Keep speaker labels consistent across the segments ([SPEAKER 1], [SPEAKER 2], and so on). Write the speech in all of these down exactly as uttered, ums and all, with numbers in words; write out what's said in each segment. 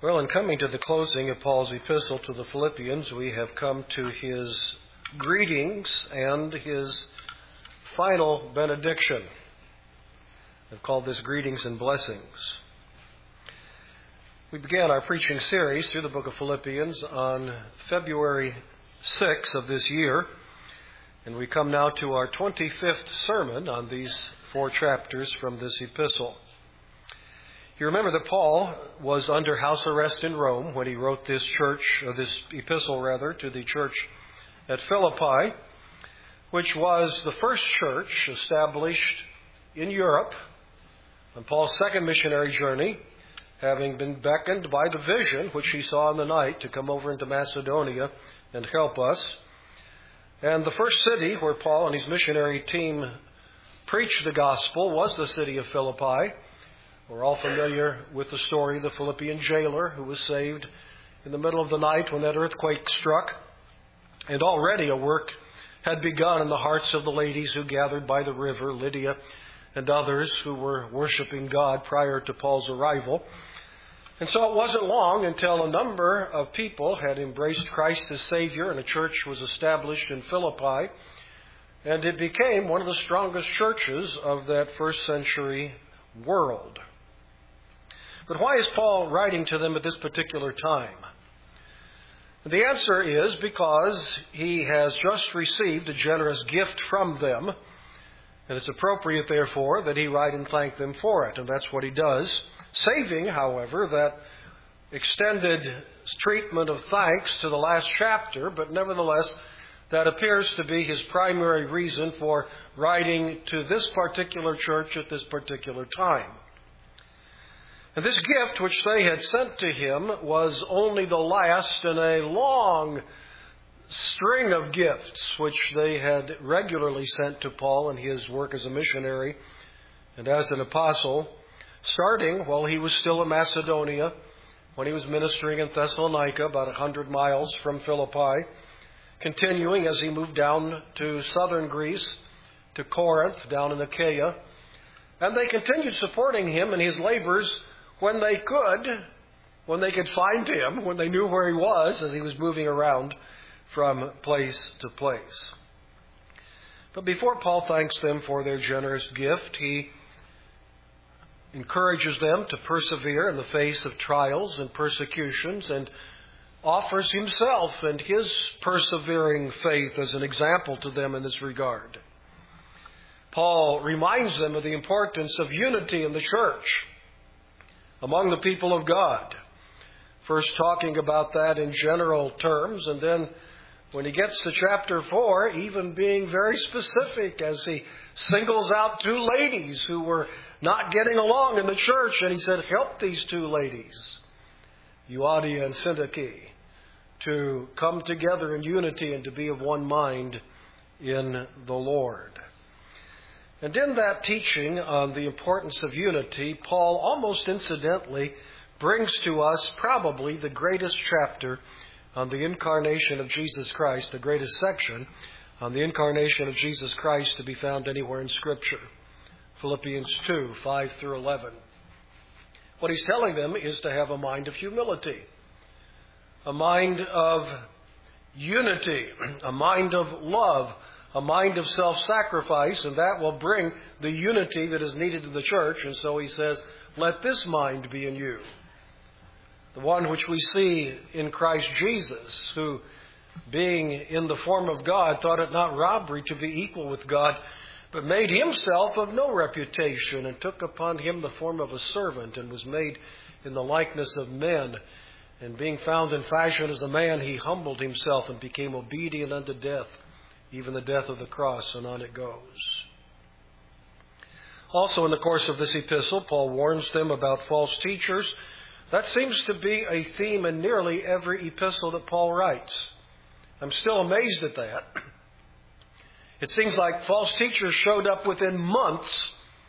[SPEAKER 1] Well, in coming to the closing of Paul's epistle to the Philippians, we have come to his greetings and his final benediction. I've called this Greetings and Blessings. We began our preaching series through the book of Philippians on February sixth of this year, and we come now to our twenty-fifth sermon on these four chapters from this epistle. You remember that Paul was under house arrest in Rome when he wrote this church, or this epistle rather, to the church at Philippi, which was the first church established in Europe on Paul's second missionary journey, having been beckoned by the vision which he saw in the night to come over into Macedonia and help us. And the first city where Paul and his missionary team preached the gospel was the city of Philippi. We're all familiar with the story of the Philippian jailer who was saved in the middle of the night when that earthquake struck. And already a work had begun in the hearts of the ladies who gathered by the river, Lydia and others who were worshiping God prior to Paul's arrival. And so it wasn't long until a number of people had embraced Christ as Savior and a church was established in Philippi. And it became one of the strongest churches of that first century world. But why is Paul writing to them at this particular time? The answer is because he has just received a generous gift from them, and it's appropriate, therefore, that he write and thank them for it, and that's what he does, saving, however, that extended treatment of thanks to the last chapter, but nevertheless, that appears to be his primary reason for writing to this particular church at this particular time. And this gift which they had sent to him was only the last in a long string of gifts which they had regularly sent to Paul in his work as a missionary and as an apostle, starting while he was still in Macedonia, when he was ministering in Thessalonica, about a hundred miles from Philippi, continuing as he moved down to southern Greece, to Corinth, down in Achaia. And they continued supporting him in his labors when they could, when they could find him, when they knew where he was as he was moving around from place to place. But before Paul thanks them for their generous gift, he encourages them to persevere in the face of trials and persecutions and offers himself and his persevering faith as an example to them in this regard. Paul reminds them of the importance of unity in the church among the people of God. First talking about that in general terms, and then when he gets to chapter four, even being very specific as he singles out two ladies who were not getting along in the church, and he said, help these two ladies, Euodia and Syntyche, to come together in unity and to be of one mind in the Lord. And in that teaching on the importance of unity, Paul almost incidentally brings to us probably the greatest chapter on the incarnation of Jesus Christ, the greatest section on the incarnation of Jesus Christ to be found anywhere in Scripture. Philippians two, five through eleven. What he's telling them is to have a mind of humility, a mind of unity, a mind of love, a mind of self-sacrifice, and that will bring the unity that is needed in the church. And so he says, let this mind be in you. The one which we see in Christ Jesus, who, being in the form of God, thought it not robbery to be equal with God, but made himself of no reputation, and took upon him the form of a servant, and was made in the likeness of men. And being found in fashion as a man, he humbled himself and became obedient unto death, even the death of the cross, and on it goes. Also in the course of this epistle, Paul warns them about false teachers. That seems to be a theme in nearly every epistle that Paul writes. I'm still amazed at that. It seems like false teachers showed up within months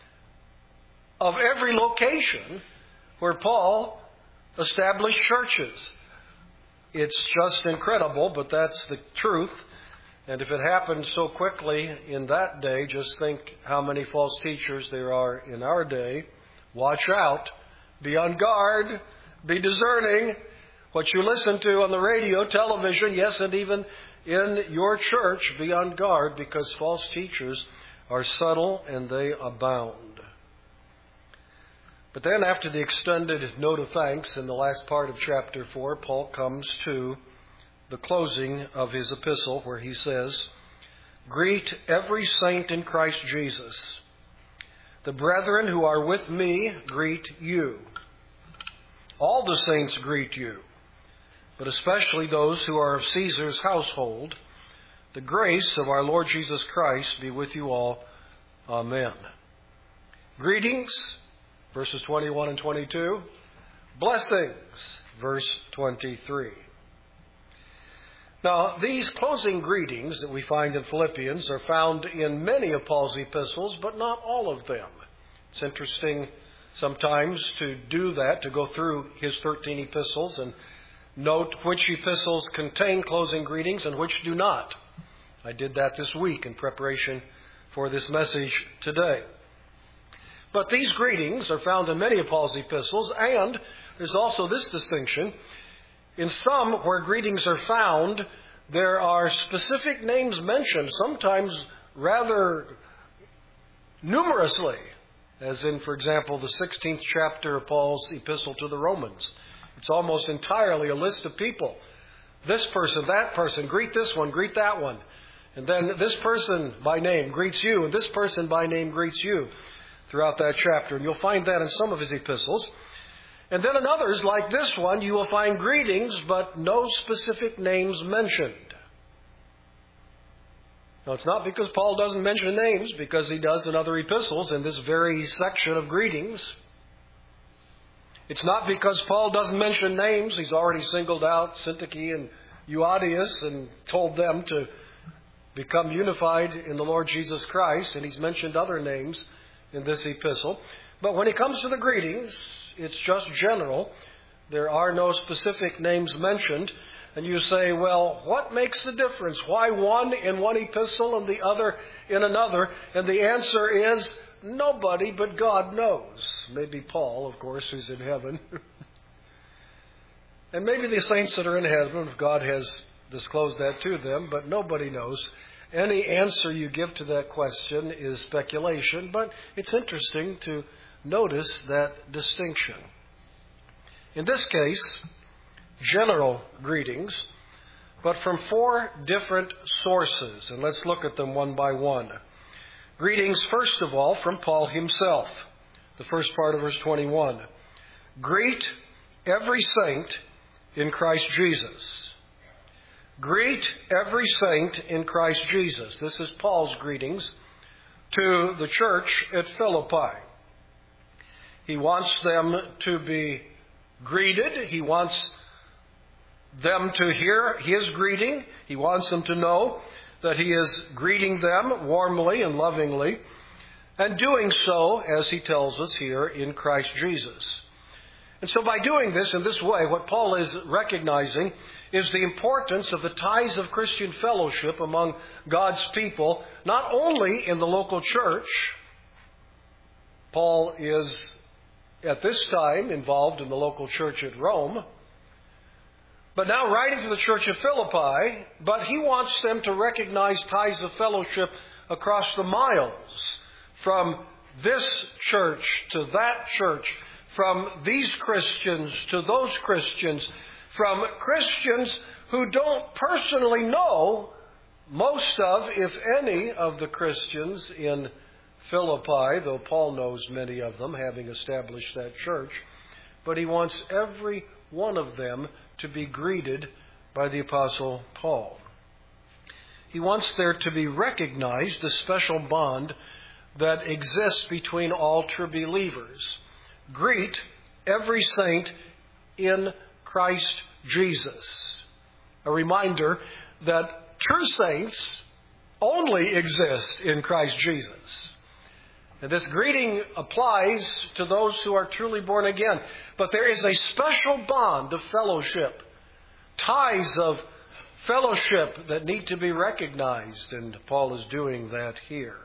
[SPEAKER 1] of every location where Paul established churches. It's just incredible, but that's the truth. And if it happened so quickly in that day, just think how many false teachers there are in our day. Watch out. Be on guard. Be discerning what you listen to on the radio, television, yes, and even in your church. Be on guard, because false teachers are subtle and they abound. But then after the extended note of thanks in the last part of chapter four, Paul comes to the closing of his epistle, where he says, "Greet every saint in Christ Jesus. The brethren who are with me greet you. All the saints greet you, but especially those who are of Caesar's household. The grace of our Lord Jesus Christ be with you all. Amen." Greetings, verses twenty-one and twenty-two. Blessings, verse twenty-three. Now, these closing greetings that we find in Philippians are found in many of Paul's epistles, but not all of them. It's interesting sometimes to do that, to go through his thirteen epistles and note which epistles contain closing greetings and which do not. I did that this week in preparation for this message today. But these greetings are found in many of Paul's epistles, and there's also this distinction. In some where greetings are found, there are specific names mentioned, sometimes rather numerously, as in, for example, the sixteenth chapter of Paul's epistle to the Romans. It's almost entirely a list of people. This person, that person, greet this one, greet that one. And then this person by name greets you, and this person by name greets you throughout that chapter. And you'll find that in some of his epistles. And then in others, like this one, you will find greetings, but no specific names mentioned. Now, it's not because Paul doesn't mention names, because he does in other epistles in this very section of greetings. It's not because Paul doesn't mention names. He's already singled out Syntyche and Euodias and told them to become unified in the Lord Jesus Christ, and he's mentioned other names in this epistle. But when it comes to the greetings, it's just general. There are no specific names mentioned. And you say, well, what makes the difference? Why one in one epistle and the other in another? And the answer is, nobody but God knows. Maybe Paul, of course, who's in heaven. And maybe the saints that are in heaven, if God has disclosed that to them, but nobody knows. Any answer you give to that question is speculation, but it's interesting to notice that distinction. In this case, general greetings, but from four different sources. And let's look at them one by one. Greetings, first of all, from Paul himself. The first part of verse twenty-one. Greet every saint in Christ Jesus. Greet every saint in Christ Jesus. This is Paul's greetings to the church at Philippi. He wants them to be greeted. He wants them to hear his greeting. He wants them to know that he is greeting them warmly and lovingly, and doing so, as he tells us here, in Christ Jesus. And so by doing this in this way, what Paul is recognizing is the importance of the ties of Christian fellowship among God's people, not only in the local church. Paul is at this time involved in the local church at Rome, but now writing to the church of Philippi, but he wants them to recognize ties of fellowship across the miles, from this church to that church, from these Christians to those Christians, from Christians who don't personally know most of, if any, of the Christians in Philippi, though Paul knows many of them, having established that church. But he wants every one of them to be greeted by the Apostle Paul. He wants there to be recognized the special bond that exists between all true believers. Greet every saint in Christ Jesus. A reminder that true saints only exist in Christ Jesus. And this greeting applies to those who are truly born again. But there is a special bond of fellowship, ties of fellowship that need to be recognized, and Paul is doing that here.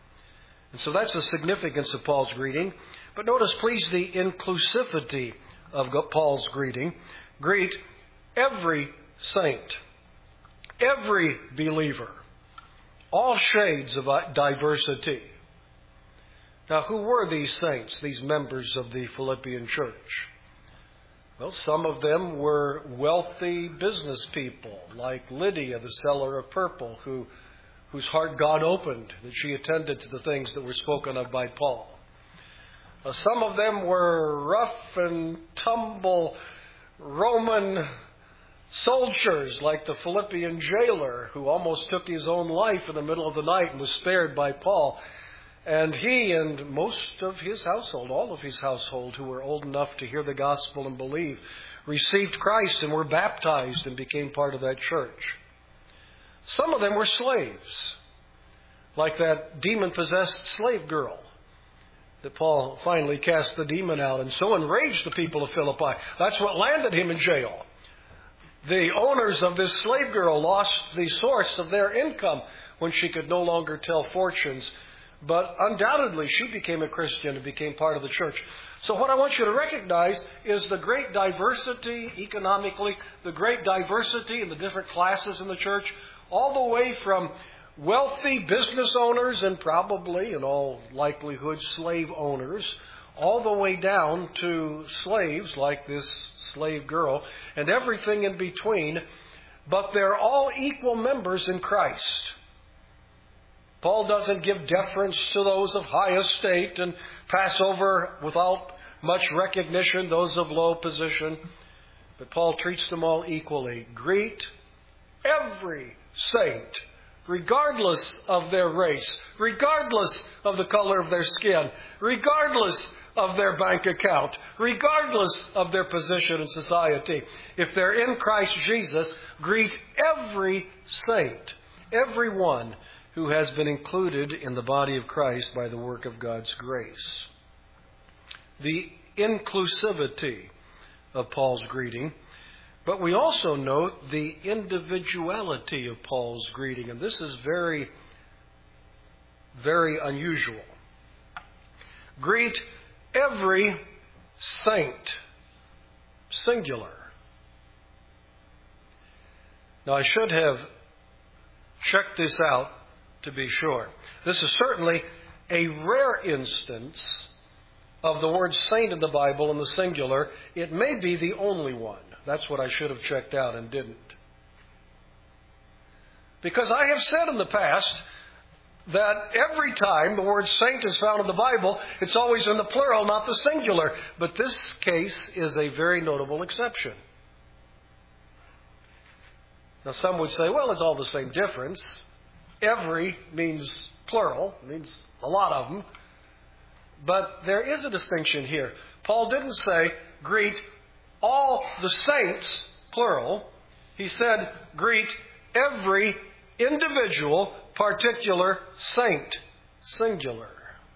[SPEAKER 1] And so that's the significance of Paul's greeting. But notice, please, the inclusivity of Paul's greeting. Greet every saint, every believer, all shades of diversity. Now, who were these saints, these members of the Philippian church? Well, some of them were wealthy business people, like Lydia, the seller of purple, who, whose heart God opened, that she attended to the things that were spoken of by Paul. Uh, some of them were rough and tumble Roman soldiers, like the Philippian jailer, who almost took his own life in the middle of the night and was spared by Paul. And he and most of his household, all of his household who were old enough to hear the gospel and believe, received Christ and were baptized and became part of that church. Some of them were slaves, like that demon-possessed slave girl that Paul finally cast the demon out and so enraged the people of Philippi. That's what landed him in jail. The owners of this slave girl lost the source of their income when she could no longer tell fortunes. But undoubtedly, she became a Christian and became part of the church. So what I want you to recognize is the great diversity economically, the great diversity in the different classes in the church, all the way from wealthy business owners and probably, in all likelihood, slave owners, all the way down to slaves like this slave girl and everything in between. But they're all equal members in Christ. Paul doesn't give deference to those of high estate and pass over without much recognition those of low position. But Paul treats them all equally. Greet every saint, regardless of their race, regardless of the color of their skin, regardless of their bank account, regardless of their position in society. If they're in Christ Jesus, greet every saint, every one who has been included in the body of Christ by the work of God's grace. The inclusivity of Paul's greeting, but we also note the individuality of Paul's greeting, and this is very, very unusual. Greet every saint, singular. Now, I should have checked this out to be sure. This is certainly a rare instance of the word saint in the Bible in the singular. It may be the only one. That's what I should have checked out and didn't. Because I have said in the past that every time the word saint is found in the Bible, it's always in the plural, not the singular. But this case is a very notable exception. Now, some would say, well, it's all the same difference. Every means plural, means a lot of them. But there is a distinction here. Paul didn't say, greet all the saints, plural. He said, greet every individual, particular saint, singular.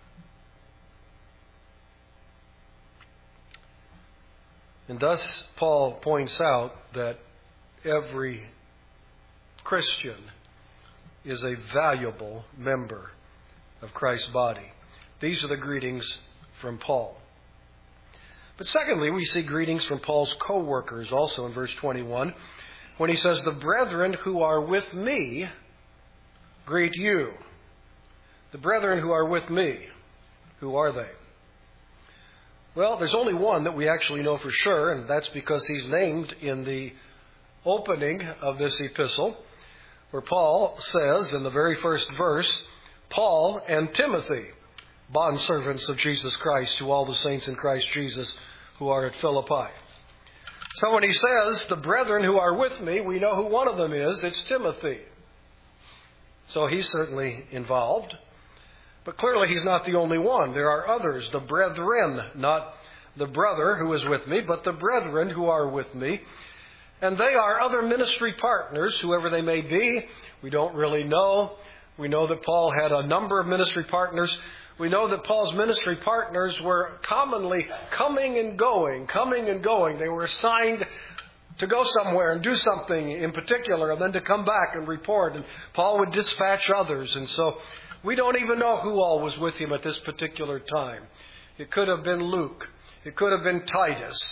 [SPEAKER 1] And thus, Paul points out that every Christian is a valuable member of Christ's body. These are the greetings from Paul. But secondly, we see greetings from Paul's co-workers also in verse twenty-one, when he says, the brethren who are with me greet you. The brethren who are with me, who are they? Well, there's only one that we actually know for sure, and that's because he's named in the opening of this epistle, where Paul says in the very first verse, Paul and Timothy, bondservants of Jesus Christ, to all the saints in Christ Jesus who are at Philippi. So when he says, the brethren who are with me, we know who one of them is. It's Timothy. So he's certainly involved. But clearly he's not the only one. There are others, the brethren, not the brother who is with me, but the brethren who are with me. And they are other ministry partners, whoever they may be. We don't really know. We know that Paul had a number of ministry partners. We know that Paul's ministry partners were commonly coming and going, coming and going. They were assigned to go somewhere and do something in particular, and then to come back and report. And Paul would dispatch others. And so we don't even know who all was with him at this particular time. It could have been Luke. It could have been Titus.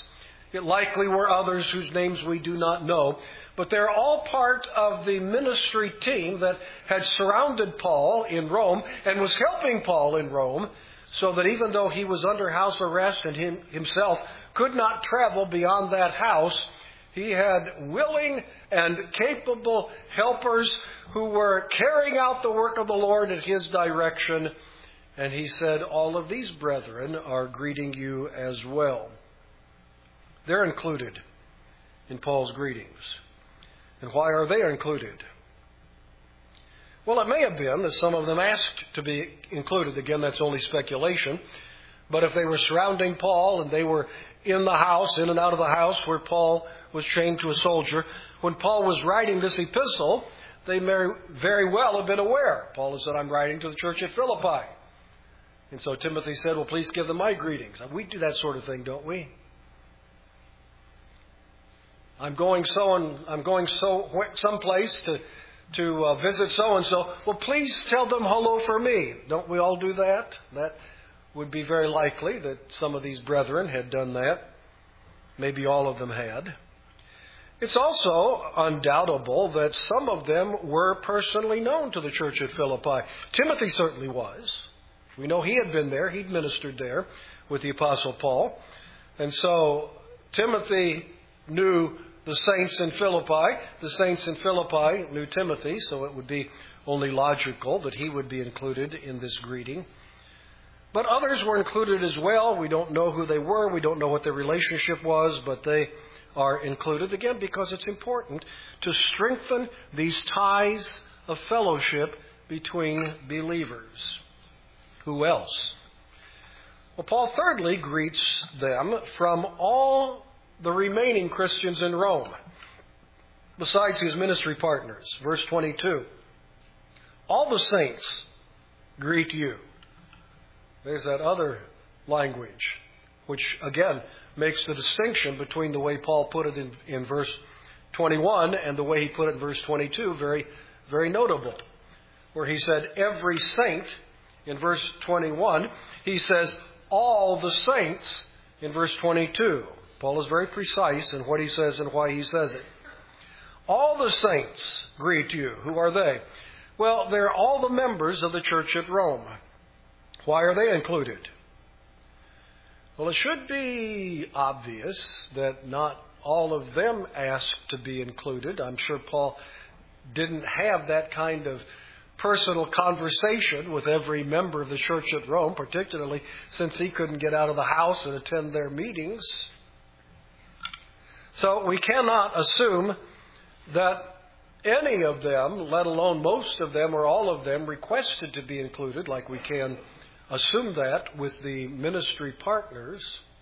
[SPEAKER 1] It likely were others whose names we do not know. But they're all part of the ministry team that had surrounded Paul in Rome and was helping Paul in Rome, so that even though he was under house arrest and him, himself could not travel beyond that house, he had willing and capable helpers who were carrying out the work of the Lord at his direction. And he said, all of these brethren are greeting you as well. They're included in Paul's greetings. And why are they included? Well, it may have been that some of them asked to be included. Again, that's only speculation. But if they were surrounding Paul and they were in the house, in and out of the house where Paul was chained to a soldier, when Paul was writing this epistle, they may very well have been aware. Paul has said, I'm writing to the church at Philippi. And so Timothy said, well, please give them my greetings. We do that sort of thing, don't we? I'm going so and I'm going so someplace to to uh, visit so and so. Well, please tell them hello for me. Don't we all do that? That would be very likely that some of these brethren had done that. Maybe all of them had. It's also undoubtable that some of them were personally known to the church at Philippi. Timothy certainly was. We know he had been there. He'd ministered there with the Apostle Paul. And so Timothy knew the saints in Philippi. The saints in Philippi knew Timothy, so it would be only logical that he would be included in this greeting. But others were included as well. We don't know who they were. We don't know what their relationship was, but they are included, again, because it's important to strengthen these ties of fellowship between believers. Who else? Well, Paul thirdly greets them from all the remaining Christians in Rome, besides his ministry partners. Verse twenty-two. All the saints greet you. There's that other language, which again makes the distinction between the way Paul put it in, in verse twenty-one and the way he put it in verse twenty-two very, very notable. Where he said, every saint, in verse twenty-one, he says, all the saints, in verse twenty-two. Paul is very precise in what he says and why he says it. All the saints greet you. Who are they? Well, they're all the members of the church at Rome. Why are they included? Well, it should be obvious that not all of them asked to be included. I'm sure Paul didn't have that kind of personal conversation with every member of the church at Rome, particularly since he couldn't get out of the house and attend their meetings. So we cannot assume that any of them, let alone most of them or all of them, requested to be included, like we can assume that with the ministry partners.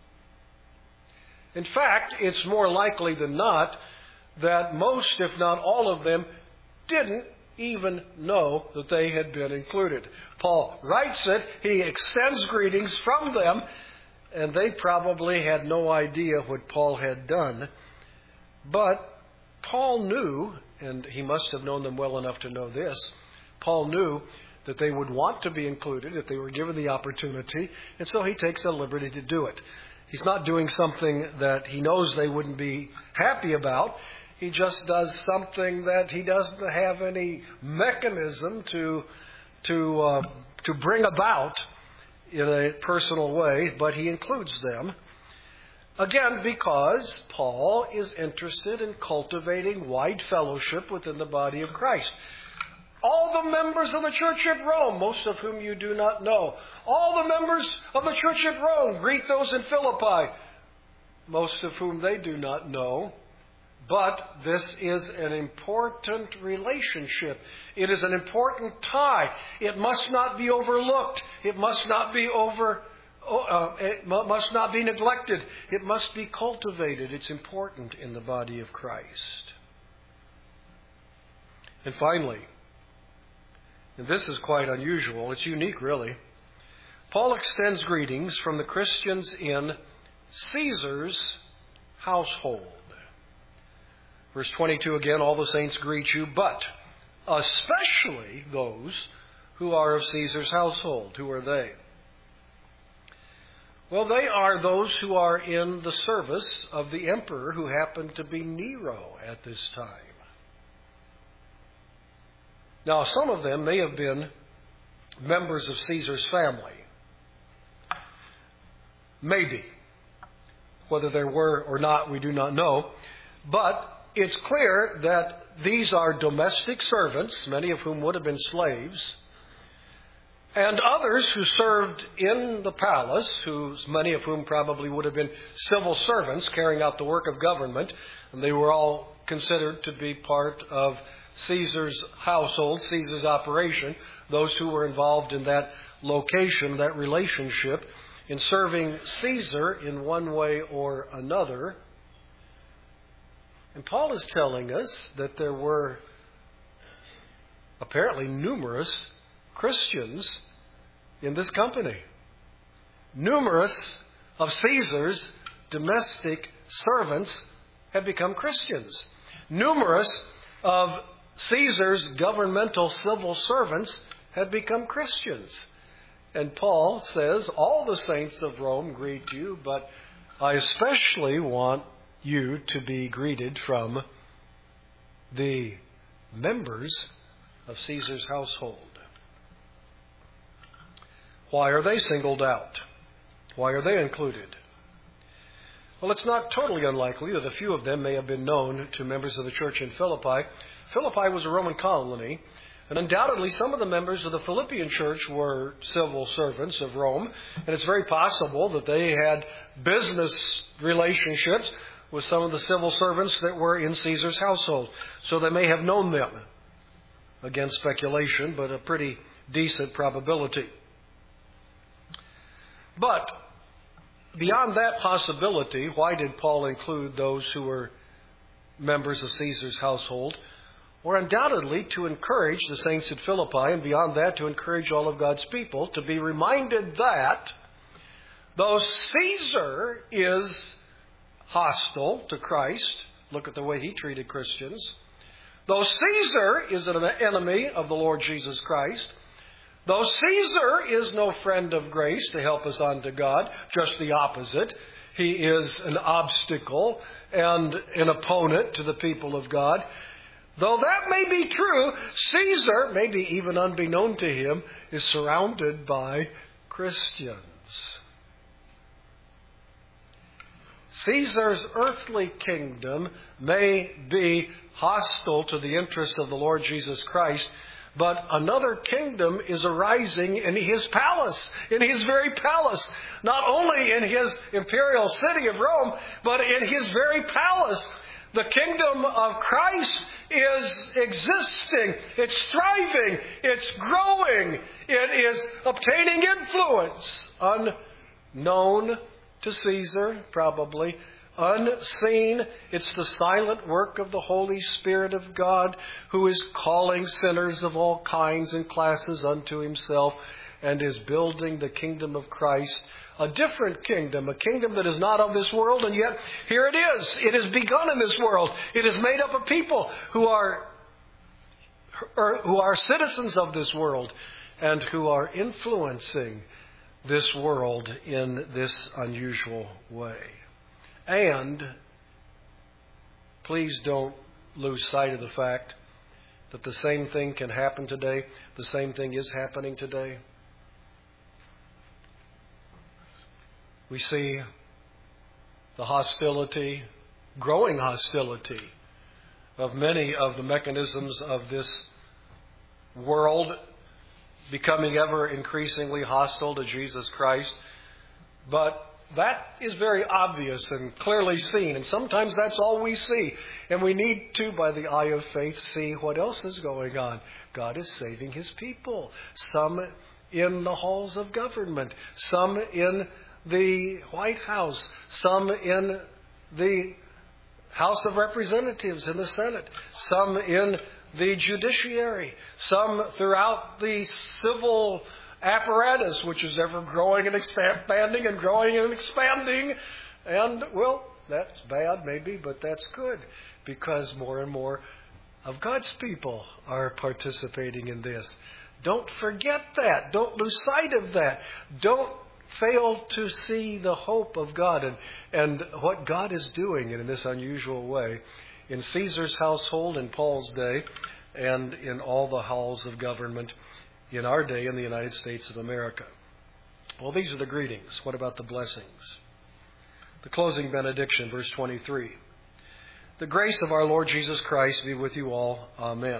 [SPEAKER 1] In fact, it's more likely than not that most, if not all of them, didn't even know that they had been included. Paul writes it, he extends greetings from them, and they probably had no idea what Paul had done. But Paul knew, and he must have known them well enough to know this, Paul knew that they would want to be included if they were given the opportunity, and so he takes the liberty to do it. He's not doing something that he knows they wouldn't be happy about. He just does something that he doesn't have any mechanism to to uh, to bring about in a personal way, but he includes them. Again, because Paul is interested in cultivating wide fellowship within the body of Christ. All the members of the church at Rome, most of whom you do not know. All the members of the church at Rome greet those in Philippi, most of whom they do not know. But this is an important relationship. It is an important tie. It must not be overlooked. It must not be over. Uh, it must not be neglected. It must be cultivated. It's important in the body of Christ. And finally, and this is quite unusual, it's unique really, Paul extends greetings from the Christians in Caesar's household. Verse twenty-two again, all the saints greet you, but especially those who are of Caesar's household. Who are they? Well, they are those who are in the service of the emperor, who happened to be Nero at this time. Now, some of them may have been members of Caesar's family. Maybe. Whether there were or not, we do not know. But it's clear that these are domestic servants, many of whom would have been slaves, and others who served in the palace, whose many of whom probably would have been civil servants carrying out the work of government, and they were all considered to be part of Caesar's household, Caesar's operation, those who were involved in that location, that relationship, in serving Caesar in one way or another. And Paul is telling us that there were apparently numerous Christians in this company. Numerous of Caesar's domestic servants had become Christians. Numerous of Caesar's governmental civil servants had become Christians. And Paul says, all the saints of Rome greet you, but I especially want you to be greeted from the members of Caesar's household. Why are they singled out? Why are they included? Well, it's not totally unlikely that a few of them may have been known to members of the church in Philippi. Philippi was a Roman colony, and undoubtedly some of the members of the Philippian church were civil servants of Rome, and it's very possible that they had business relationships with some of the civil servants that were in Caesar's household. So they may have known them, against speculation, but a pretty decent probability. But beyond that possibility, why did Paul include those who were members of Caesar's household? Or undoubtedly to encourage the saints at Philippi, and beyond that to encourage all of God's people to be reminded that though Caesar is hostile to Christ, look at the way he treated Christians, though Caesar is an enemy of the Lord Jesus Christ, though Caesar is no friend of grace to help us on to God, just the opposite, he is an obstacle and an opponent to the people of God. Though that may be true, Caesar, maybe even unbeknown to him, is surrounded by Christians. Caesar's earthly kingdom may be hostile to the interests of the Lord Jesus Christ, but another kingdom is arising in his palace, in his very palace. Not only in his imperial city of Rome, but in his very palace. The kingdom of Christ is existing. It's thriving. It's growing. It is obtaining influence. Unknown to Caesar, probably. Unseen. It's the silent work of the Holy Spirit of God, who is calling sinners of all kinds and classes unto himself and is building the kingdom of Christ. A different kingdom, a kingdom that is not of this world, and yet here it is. It has begun in this world. It is made up of people who are, who are citizens of this world and who are influencing this world in this unusual way. And please don't lose sight of the fact that the same thing can happen today. The same thing is happening today. We see the hostility, growing hostility of many of the mechanisms of this world, becoming ever increasingly hostile to Jesus Christ. But that is very obvious and clearly seen. And sometimes that's all we see. And we need to, by the eye of faith, see what else is going on. God is saving his people. Some in the halls of government. Some in the White House. Some in the House of Representatives in the Senate. Some in the judiciary. Some throughout the civil apparatus, which is ever growing and expanding and growing and expanding. And, well, that's bad maybe, but that's good, because more and more of God's people are participating in this. Don't forget that. Don't lose sight of that. Don't fail to see the hope of God and, and what God is doing in this unusual way in Caesar's household in Paul's day and in all the halls of government in our day in the United States of America. Well, these are the greetings. What about the blessings? The closing benediction, verse twenty-three. The grace of our Lord Jesus Christ be with you all. Amen.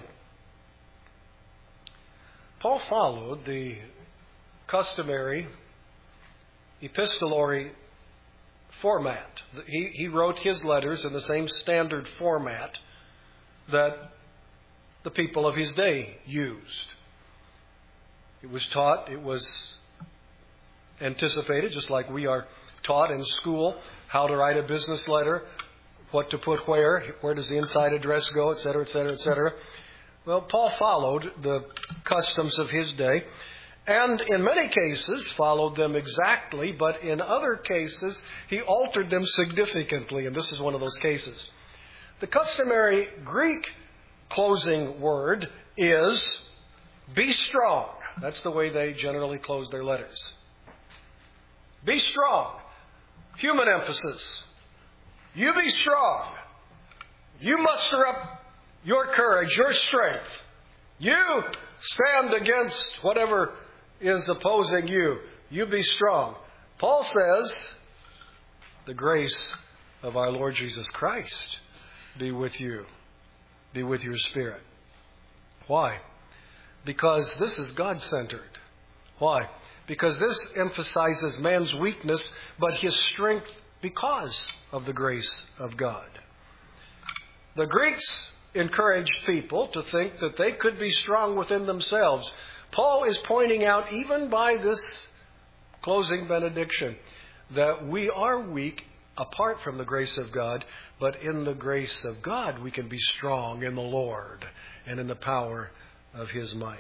[SPEAKER 1] Paul followed the customary epistolary format. He, he wrote his letters in the same standard format that the people of his day used. It was taught, it was anticipated, just like we are taught in school, how to write a business letter, what to put where, where does the inside address go, et cetera, et cetera, et cetera. Well, Paul followed the customs of his day, and in many cases followed them exactly, but in other cases he altered them significantly, and this is one of those cases. The customary Greek closing word is be strong. That's the way they generally close their letters. Be strong. Human emphasis. You be strong. You muster up your courage, your strength. You stand against whatever is opposing you. You be strong. Paul says, the grace of our Lord Jesus Christ be with you. Be with your spirit. Why? Because this is God-centered. Why? Because this emphasizes man's weakness, but his strength because of the grace of God. The Greeks encouraged people to think that they could be strong within themselves. Paul is pointing out, even by this closing benediction, that we are weak apart from the grace of God, but in the grace of God we can be strong in the Lord and in the power of His might.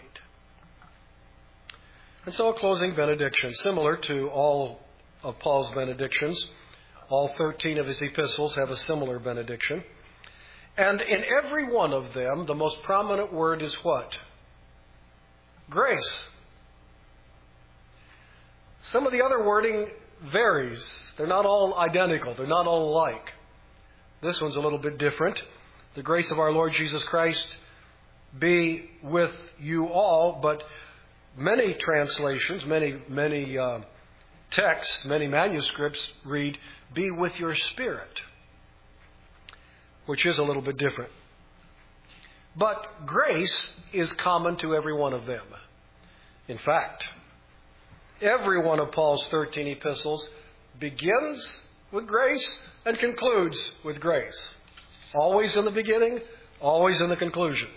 [SPEAKER 1] And so a closing benediction, similar to all of Paul's benedictions. All thirteen of his epistles have a similar benediction. And in every one of them, the most prominent word is what? Grace. Some of the other wording varies. They're not all identical. They're not all alike. This one's a little bit different. The grace of our Lord Jesus Christ be with you all, but many translations, many, many uh, texts, many manuscripts read, be with your spirit, which is a little bit different. But grace is common to every one of them. In fact, every one of Paul's thirteen epistles begins with grace and concludes with grace. Always in the beginning, always in the conclusion.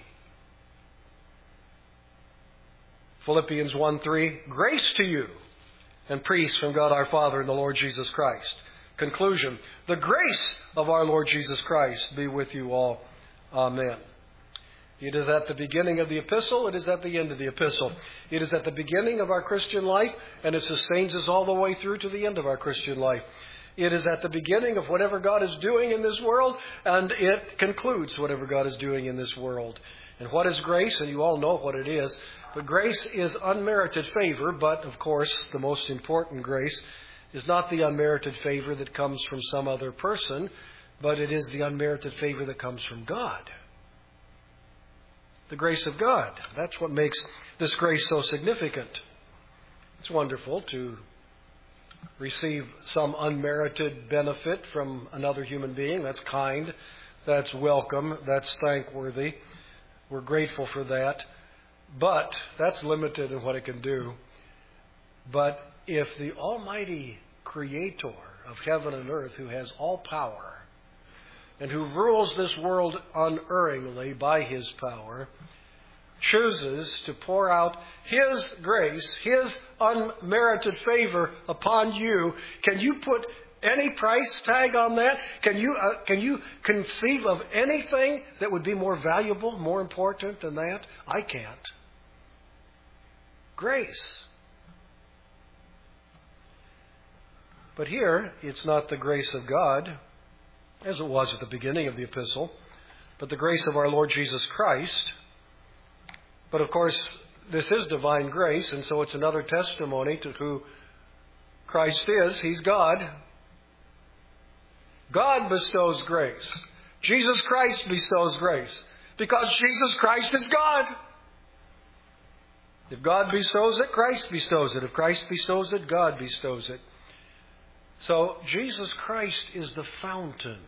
[SPEAKER 1] Philippians one three, grace to you and peace from God our Father and the Lord Jesus Christ. Conclusion, the grace of our Lord Jesus Christ be with you all. Amen. It is at the beginning of the epistle, it is at the end of the epistle. It is at the beginning of our Christian life, and it sustains us all the way through to the end of our Christian life. It is at the beginning of whatever God is doing in this world, and it concludes whatever God is doing in this world. And what is grace? And you all know what it is. But grace is unmerited favor, but of course the most important grace is not the unmerited favor that comes from some other person, but it is the unmerited favor that comes from God. The grace of God. That's what makes this grace so significant. It's wonderful to receive some unmerited benefit from another human being. That's kind. That's welcome. That's thankworthy. We're grateful for that. But that's limited in what it can do. But if the Almighty Creator of heaven and earth, who has all power and who rules this world unerringly by His power, chooses to pour out His grace, His unmerited favor upon you, can you put any price tag on that? Can you uh, can you conceive of anything that would be more valuable, more important than that? I can't. Grace. But here, it's not the grace of God, as it was at the beginning of the epistle, but the grace of our Lord Jesus Christ. But of course, this is divine grace, and so it's another testimony to who Christ is. He's God. God bestows grace. Jesus Christ bestows grace because Jesus Christ is God. If God bestows it, Christ bestows it. If Christ bestows it, God bestows it. So Jesus Christ is the fountain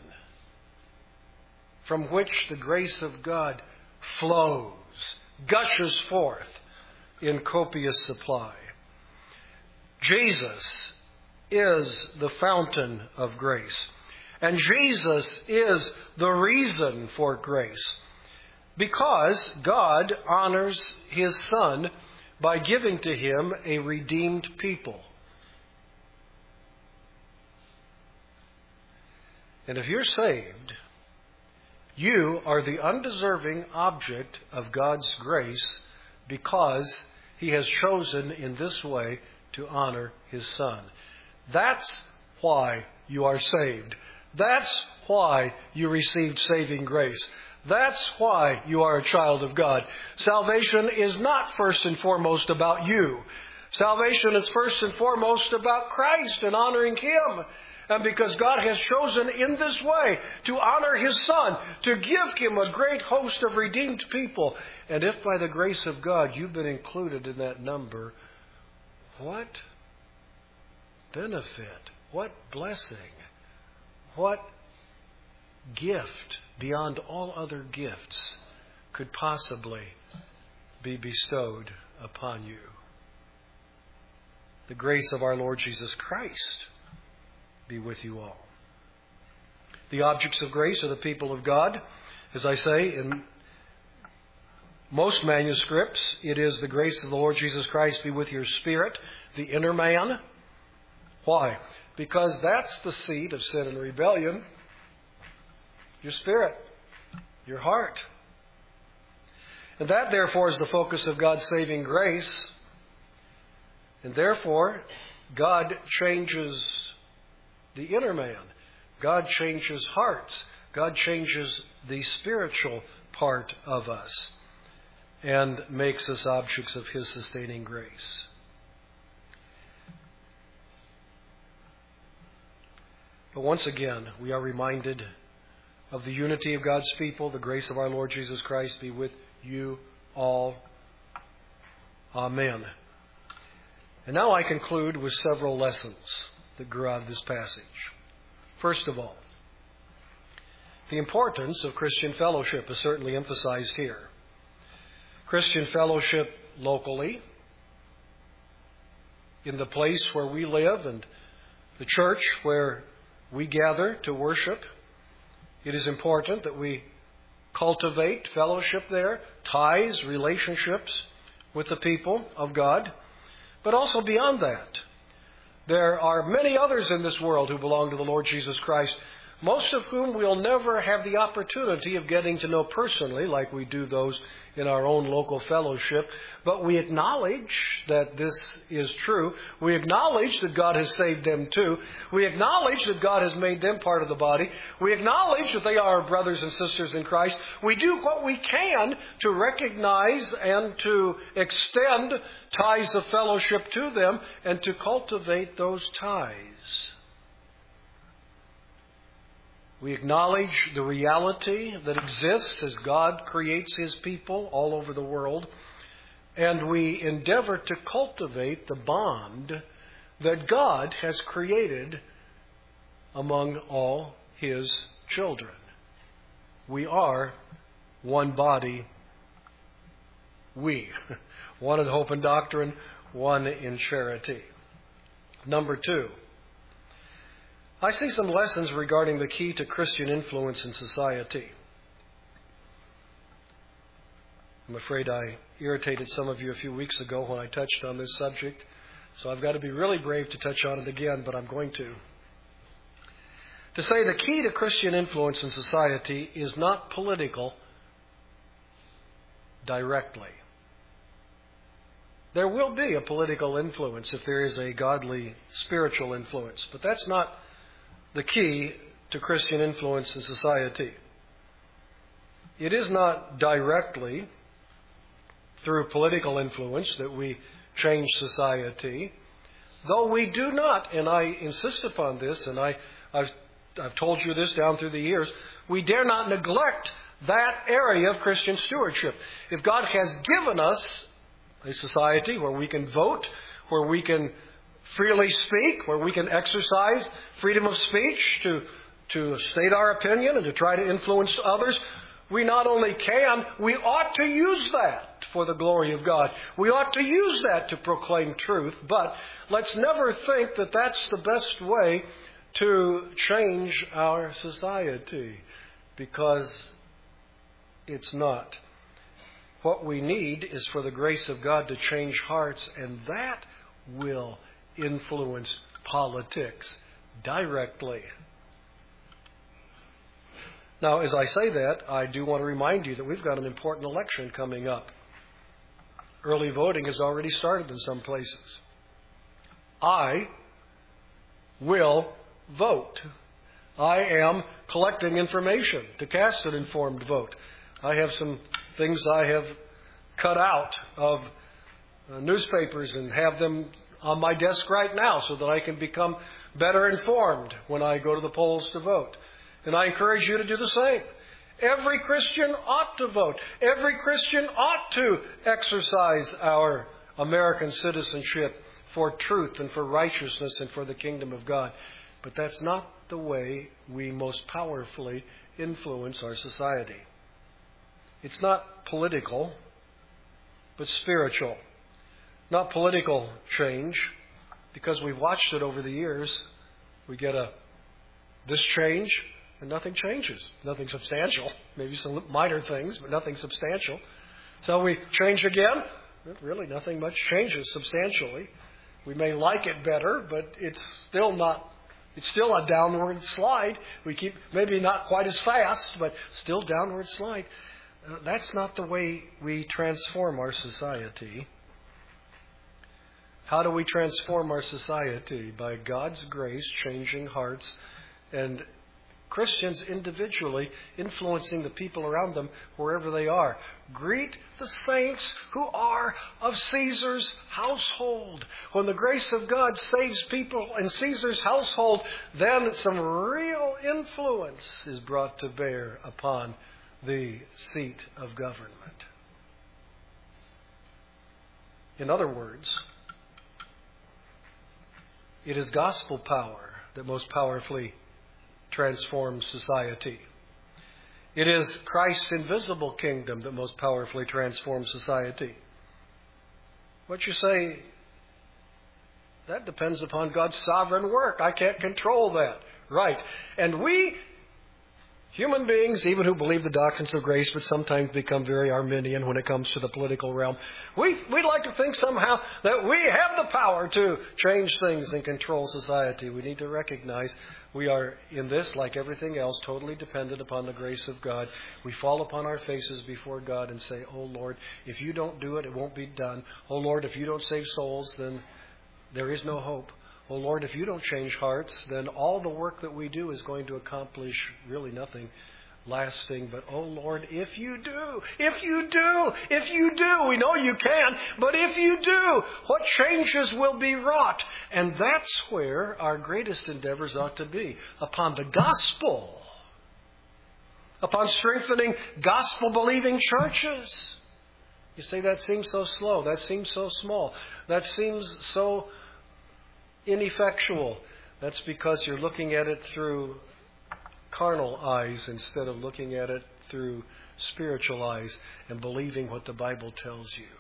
[SPEAKER 1] from which the grace of God flows, gushes forth in copious supply. Jesus is the fountain of grace. And Jesus is the reason for grace. Because God honors His Son by giving to Him a redeemed people. And if you're saved, you are the undeserving object of God's grace because He has chosen in this way to honor His Son. That's why you are saved. That's why you received saving grace. That's why you are a child of God. Salvation is not first and foremost about you. Salvation is first and foremost about Christ and honoring Him. And because God has chosen in this way to honor His Son, to give Him a great host of redeemed people. And if by the grace of God you've been included in that number, what benefit, what blessing, what gift beyond all other gifts could possibly be bestowed upon you? The grace of our Lord Jesus Christ be with you all. The objects of grace are the people of God. As I say, in most manuscripts, it is the grace of the Lord Jesus Christ be with your spirit, the inner man. Why? Because that's the seat of sin and rebellion. Your spirit, your heart. And that, therefore, is the focus of God's saving grace. And therefore, God changes the inner man. God changes hearts. God changes the spiritual part of us and makes us objects of His sustaining grace. But once again, we are reminded of the unity of God's people. The grace of our Lord Jesus Christ be with you all. Amen. And now I conclude with several lessons that grew out of this passage. First of all, the importance of Christian fellowship is certainly emphasized here. Christian fellowship locally, in the place where we live and the church where we gather to worship. It is important that we cultivate fellowship there, ties, relationships with the people of God. But also beyond that, there are many others in this world who belong to the Lord Jesus Christ, most of whom we'll never have the opportunity of getting to know personally like we do those in our own local fellowship. But we acknowledge that this is true. We acknowledge that God has saved them too. We acknowledge that God has made them part of the body. We acknowledge that they are our brothers and sisters in Christ. We do what we can to recognize and to extend ties of fellowship to them and to cultivate those ties. We acknowledge the reality that exists as God creates His people all over the world. And we endeavor to cultivate the bond that God has created among all His children. We are one body, we. One in hope and doctrine, one in charity. Number two, I see some lessons regarding the key to Christian influence in society. I'm afraid I irritated some of you a few weeks ago when I touched on this subject, so I've got to be really brave to touch on it again, but I'm going to. To say the key to Christian influence in society is not political directly. There will be a political influence if there is a godly spiritual influence, but that's not the key to Christian influence in society. It is not directly through political influence that we change society, though we do not, and I insist upon this, and I, I've, I've told you this down through the years, we dare not neglect that area of Christian stewardship. If God has given us a society where we can vote, where we can freely speak, where we can exercise freedom of speech to, to state our opinion and to try to influence others, we not only can, we ought to use that for the glory of God. We ought to use that to proclaim truth, but let's never think that that's the best way to change our society, because it's not. What we need is for the grace of God to change hearts, and that will influence politics directly. Now, as I say that, I do want to remind you that we've got an important election coming up. Early voting has already started in some places. I will vote. I am collecting information to cast an informed vote. I have some things I have cut out of uh, newspapers and have them on my desk right now so that I can become better informed when I go to the polls to vote. And I encourage you to do the same. Every Christian ought to vote. Every Christian ought to exercise our American citizenship for truth and for righteousness and for the kingdom of God. But that's not the way we most powerfully influence our society. It's not political, but spiritual. Not political change, because we've watched it over the years. We get a this change, and nothing changes. Nothing substantial. Maybe some minor things, but nothing substantial. So we change again. Really, nothing much changes substantially. We may like it better, but it's still not. It's still a downward slide. We keep, maybe not quite as fast, but still downward slide. Uh, that's not the way we transform our society. How do we transform our society? By God's grace, changing hearts, and Christians individually influencing the people around them wherever they are. Greet the saints who are of Caesar's household. When the grace of God saves people in Caesar's household, then some real influence is brought to bear upon the seat of government. In other words, it is gospel power that most powerfully transforms society. It is Christ's invisible kingdom that most powerfully transforms society. What you say, that depends upon God's sovereign work. I can't control that. Right. And we, human beings, even who believe the doctrines of grace, but sometimes become very Arminian when it comes to the political realm, we, we'd like to think somehow that we have the power to change things and control society. We need to recognize we are, in this, like everything else, totally dependent upon the grace of God. We fall upon our faces before God and say, "Oh Lord, if you don't do it, it won't be done. Oh Lord, if you don't save souls, then there is no hope. Oh Lord, if you don't change hearts, then all the work that we do is going to accomplish really nothing lasting. But oh Lord, if you do, if you do, if you do, we know you can, but if you do, what changes will be wrought?" And that's where our greatest endeavors ought to be, upon the gospel, upon strengthening gospel-believing churches. You say, that seems so slow, that seems so small, that seems so ineffectual. That's because you're looking at it through carnal eyes instead of looking at it through spiritual eyes and believing what the Bible tells you.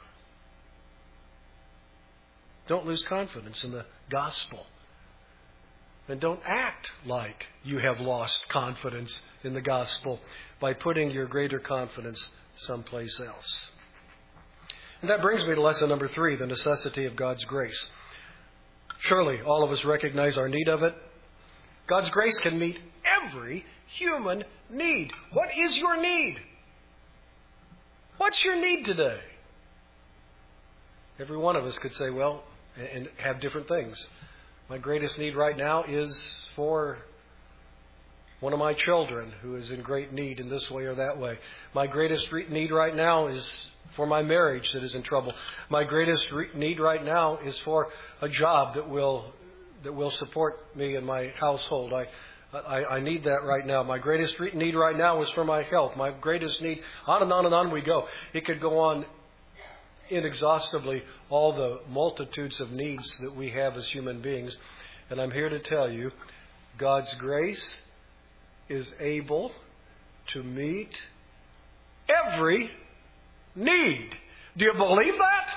[SPEAKER 1] Don't lose confidence in the gospel. And don't act like you have lost confidence in the gospel by putting your greater confidence someplace else. And that brings me to lesson number three, the necessity of God's grace. Surely all of us recognize our need of it. God's grace can meet every human need. What is your need? What's your need today? Every one of us could say, well, and have different things. My greatest need right now is for one of my children who is in great need in this way or that way. My greatest re- need right now is for my marriage that is in trouble. My greatest re- need right now is for a job that will that will support me and my household. I I, I need that right now. My greatest re- need right now is for my health. My greatest need, on and on and on we go. It could go on inexhaustibly, all the multitudes of needs that we have as human beings. And I'm here to tell you, God's grace is able to meet every need. Do you believe that?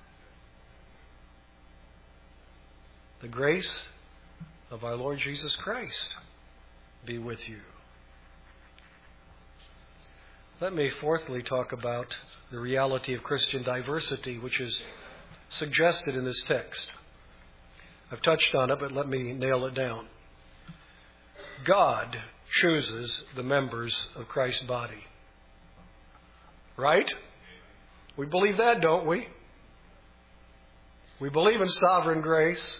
[SPEAKER 1] The grace of our Lord Jesus Christ be with you. Let me fourthly talk about the reality of Christian diversity, which is suggested in this text. I've touched on it, but let me nail it down. God chooses the members of Christ's body. Right? We believe that, don't we? We believe in sovereign grace.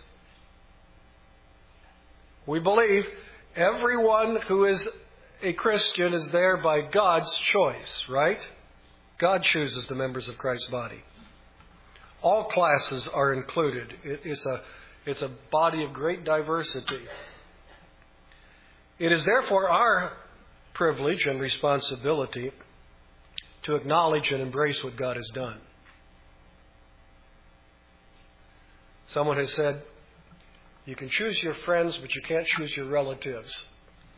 [SPEAKER 1] We believe everyone who is a Christian is there by God's choice, right? God chooses the members of Christ's body. All classes are included. It is a, it's a body of great diversity. It is therefore our privilege and responsibility to acknowledge and embrace what God has done. Someone has said, you can choose your friends, but you can't choose your relatives.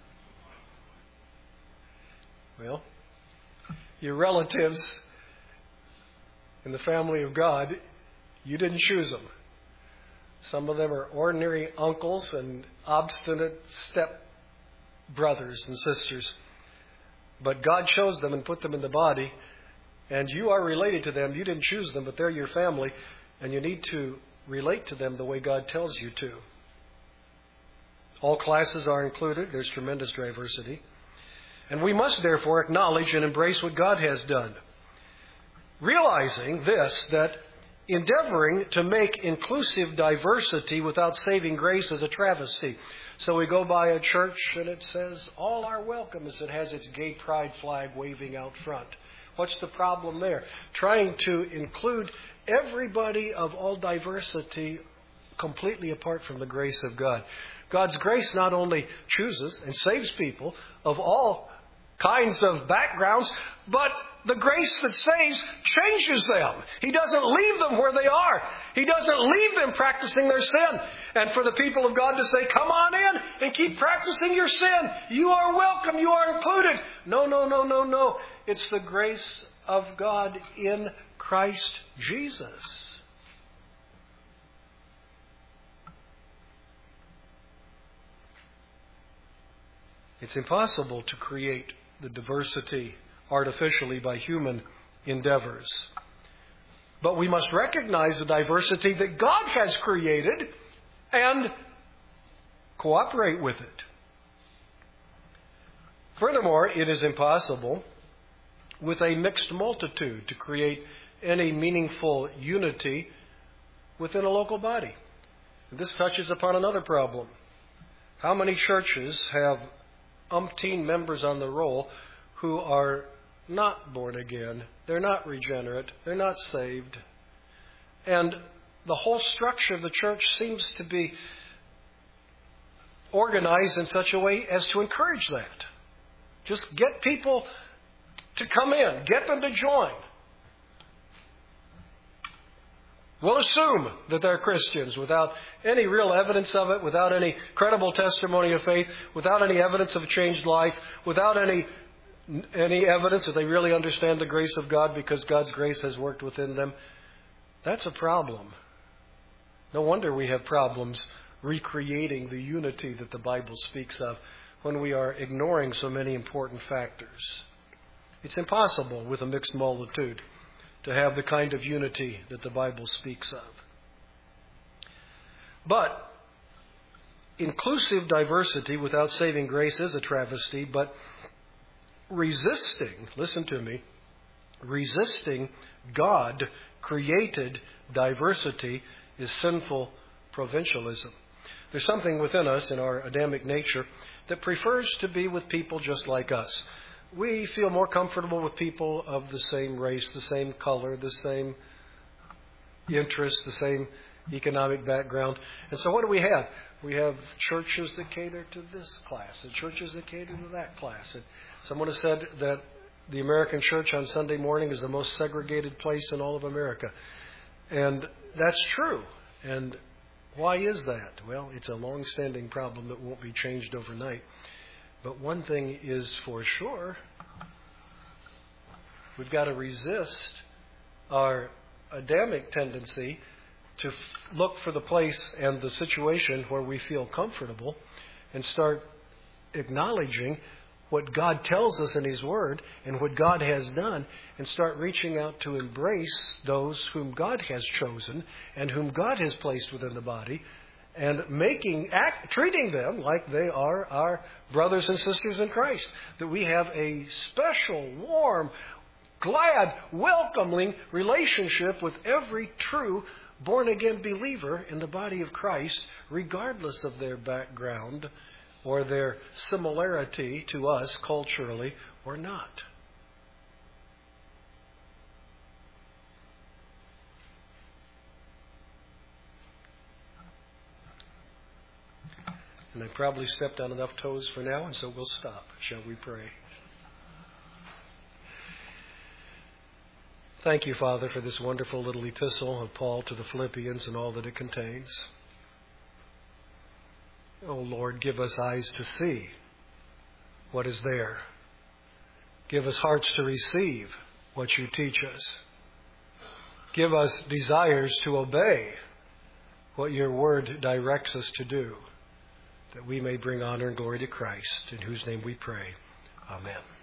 [SPEAKER 1] Well, your relatives in the family of God, you didn't choose them. Some of them are ordinary uncles and obstinate step brothers and sisters. But God chose them and put them in the body, and you are related to them. You didn't choose them, but they're your family, and you need to relate to them the way God tells you to. All classes are included. There's tremendous diversity. And we must therefore acknowledge and embrace what God has done. Realizing this, that endeavoring to make inclusive diversity without saving grace is a travesty. So we go by a church and it says, all are welcome, as it has its gay pride flag waving out front. What's the problem there? Trying to include everybody of all diversity completely apart from the grace of God. God's grace not only chooses and saves people of all kinds of backgrounds, but the grace that saves changes them. He doesn't leave them where they are. He doesn't leave them practicing their sin. And for the people of God to say, come on in and keep practicing your sin. You are welcome. You are included. No, no, no, no, no. It's the grace of God in Christ Jesus. It's impossible to create the diversity artificially by human endeavors. But we must recognize the diversity that God has created and cooperate with it. Furthermore, it is impossible with a mixed multitude to create any meaningful unity within a local body. This touches upon another problem. How many churches have umpteen members on the roll who are not born again, they're not regenerate, they're not saved. And the whole structure of the church seems to be organized in such a way as to encourage that. Just get people to come in, get them to join. We'll assume that they're Christians without any real evidence of it, without any credible testimony of faith, without any evidence of a changed life, without any any evidence that they really understand the grace of God because God's grace has worked within them. That's a problem. No wonder we have problems recreating the unity that the Bible speaks of when we are ignoring so many important factors. It's impossible with a mixed multitude to have the kind of unity that the Bible speaks of. But inclusive diversity without saving grace is a travesty, but resisting, listen to me, resisting God-created diversity is sinful provincialism. There's something within us in our Adamic nature that prefers to be with people just like us. We feel more comfortable with people of the same race, the same color, the same interests, the same economic background. And so what do we have? We have churches that cater to this class and churches that cater to that class. And someone has said that the American church on Sunday morning is the most segregated place in all of America. And that's true. And why is that? Well, it's a long-standing problem that won't be changed overnight. But one thing is for sure, we've got to resist our Adamic tendency to f- look for the place and the situation where we feel comfortable and start acknowledging what God tells us in His Word and what God has done, and start reaching out to embrace those whom God has chosen and whom God has placed within the body, and making act, treating them like they are our brothers and sisters in Christ. That we have a special, warm, glad, welcoming relationship with every true born-again believer in the body of Christ, regardless of their background or their similarity to us culturally or not. And I probably stepped on enough toes for now, and so we'll stop. Shall we pray? Thank you, Father, for this wonderful little epistle of Paul to the Philippians and all that it contains. Oh, Lord, give us eyes to see what is there. Give us hearts to receive what you teach us. Give us desires to obey what your word directs us to do, that we may bring honor and glory to Christ, in whose name we pray. Amen.